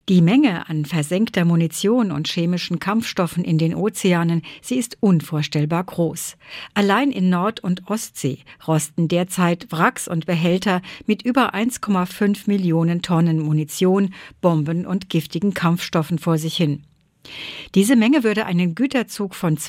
Die Menge an versenkter Munition und chemischen Kampfstoffen in den Ozeanen, sie ist unvorstellbar groß. Allein in Nord- und Ostsee rosten derzeit Wracks und Behälter mit über 1,5 Millionen Tonnen Munition, Bomben und giftigen Kampfstoffen vor sich hin. Diese Menge würde einen Güterzug von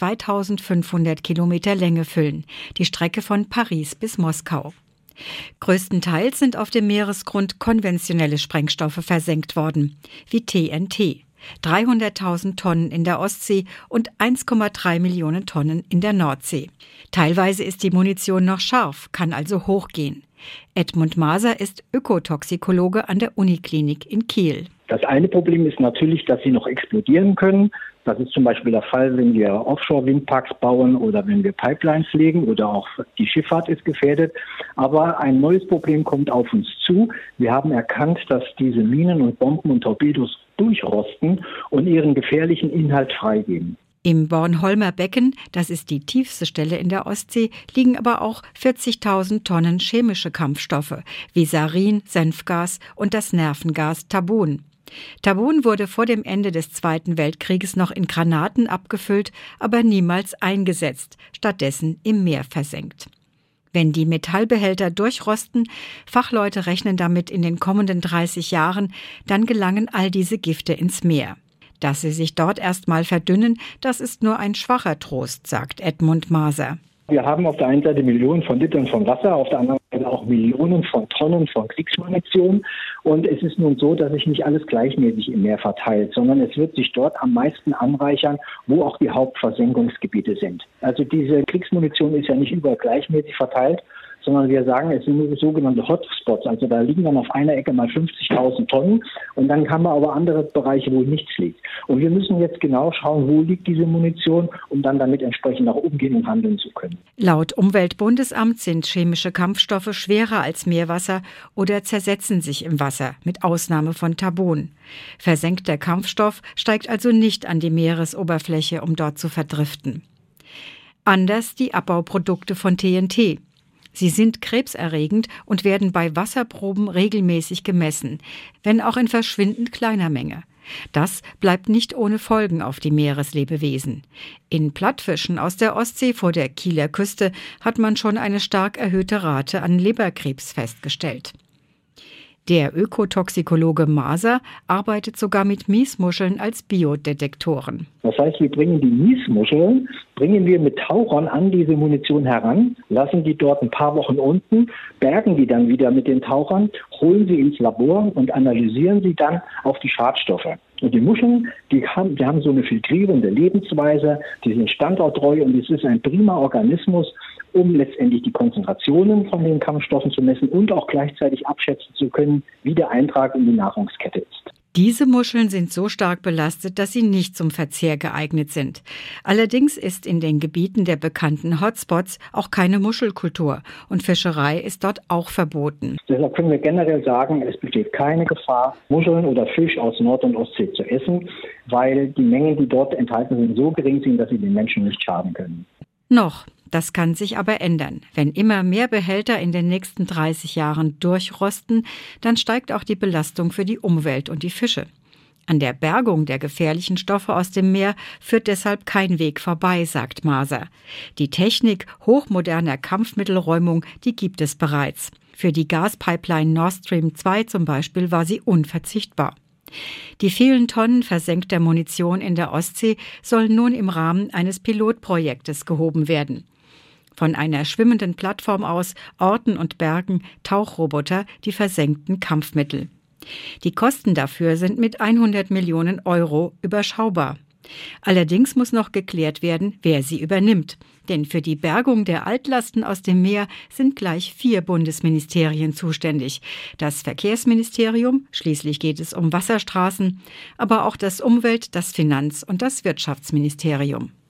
2500 Kilometer Länge füllen, die Strecke von Paris bis Moskau. Größtenteils sind auf dem Meeresgrund konventionelle Sprengstoffe versenkt worden, wie TNT. 300.000 Tonnen in der Ostsee und 1,3 Millionen Tonnen in der Nordsee. Teilweise ist die Munition noch scharf, kann also hochgehen. Edmund Maser ist Ökotoxikologe an der Uniklinik in Kiel. Das eine Problem ist natürlich, dass sie noch explodieren können. Das ist zum Beispiel der Fall, wenn wir Offshore-Windparks bauen oder wenn wir Pipelines legen oder auch die Schifffahrt ist gefährdet. Aber ein neues Problem kommt auf uns zu. Wir haben erkannt, dass diese Minen und Bomben und Torpedos durchrosten und ihren gefährlichen Inhalt freigeben. Im Bornholmer Becken, das ist die tiefste Stelle in der Ostsee, liegen aber auch 40.000 Tonnen chemische Kampfstoffe wie Sarin, Senfgas und das Nervengas Tabun. Tabun wurde vor dem Ende des Zweiten Weltkrieges noch in Granaten abgefüllt, aber niemals eingesetzt, stattdessen im Meer versenkt. Wenn die Metallbehälter durchrosten, Fachleute rechnen damit in den kommenden 30 Jahren, dann gelangen all diese Gifte ins Meer. Dass sie sich dort erstmal verdünnen, das ist nur ein schwacher Trost, sagt Edmund Maser. Wir haben auf der einen Seite Millionen von Litern von Wasser, auf der anderen Seite auch Millionen von Tonnen von Kriegsmunition. Und es ist nun so, dass sich nicht alles gleichmäßig im Meer verteilt, sondern es wird sich dort am meisten anreichern, wo auch die Hauptversenkungsgebiete sind. Also diese Kriegsmunition ist ja nicht überall gleichmäßig verteilt, sondern wir sagen, es sind nur sogenannte Hotspots. Also da liegen dann auf einer Ecke mal 50.000 Tonnen und dann haben wir aber andere Bereiche, wo nichts liegt. Und wir müssen jetzt genau schauen, wo liegt diese Munition, um dann damit entsprechend auch umgehen und handeln zu können. Laut Umweltbundesamt sind chemische Kampfstoffe schwerer als Meerwasser oder zersetzen sich im Wasser, mit Ausnahme von Tabun. Versenkter Kampfstoff steigt also nicht an die Meeresoberfläche, um dort zu verdriften. Anders die Abbauprodukte von TNT. Sie sind krebserregend und werden bei Wasserproben regelmäßig gemessen, wenn auch in verschwindend kleiner Menge. Das bleibt nicht ohne Folgen auf die Meereslebewesen. In Plattfischen aus der Ostsee vor der Kieler Küste hat man schon eine stark erhöhte Rate an Leberkrebs festgestellt. Der Ökotoxikologe Maser arbeitet sogar mit Miesmuscheln als Biodetektoren. Das heißt, wir bringen die Miesmuscheln, mit Tauchern an diese Munition heran, lassen die dort ein paar Wochen unten, bergen die dann wieder mit den Tauchern, holen sie ins Labor und analysieren sie dann auf die Schadstoffe. Und die Muscheln, die haben so eine filtrierende Lebensweise, die sind standorttreu und es ist ein prima Organismus, um letztendlich die Konzentrationen von den Kampfstoffen zu messen und auch gleichzeitig abschätzen zu können, wie der Eintrag in die Nahrungskette ist. Diese Muscheln sind so stark belastet, dass sie nicht zum Verzehr geeignet sind. Allerdings ist in den Gebieten der bekannten Hotspots auch keine Muschelkultur und Fischerei ist dort auch verboten. Deshalb können wir generell sagen, es besteht keine Gefahr, Muscheln oder Fisch aus Nord- und Ostsee zu essen, weil die Mengen, die dort enthalten sind, so gering sind, dass sie den Menschen nicht schaden können. Noch. Das kann sich aber ändern. Wenn immer mehr Behälter in den nächsten 30 Jahren durchrosten, dann steigt auch die Belastung für die Umwelt und die Fische. An der Bergung der gefährlichen Stoffe aus dem Meer führt deshalb kein Weg vorbei, sagt Maser. Die Technik hochmoderner Kampfmittelräumung, die gibt es bereits. Für die Gaspipeline Nord Stream 2 zum Beispiel war sie unverzichtbar. Die vielen Tonnen versenkter Munition in der Ostsee sollen nun im Rahmen eines Pilotprojektes gehoben werden. Von einer schwimmenden Plattform aus orten und bergen Tauchroboter die versenkten Kampfmittel. Die Kosten dafür sind mit 100 Millionen Euro überschaubar. Allerdings muss noch geklärt werden, wer sie übernimmt. Denn für die Bergung der Altlasten aus dem Meer sind gleich 4 Bundesministerien zuständig. Das Verkehrsministerium, schließlich geht es um Wasserstraßen, aber auch das Umwelt-, das Finanz- und das Wirtschaftsministerium.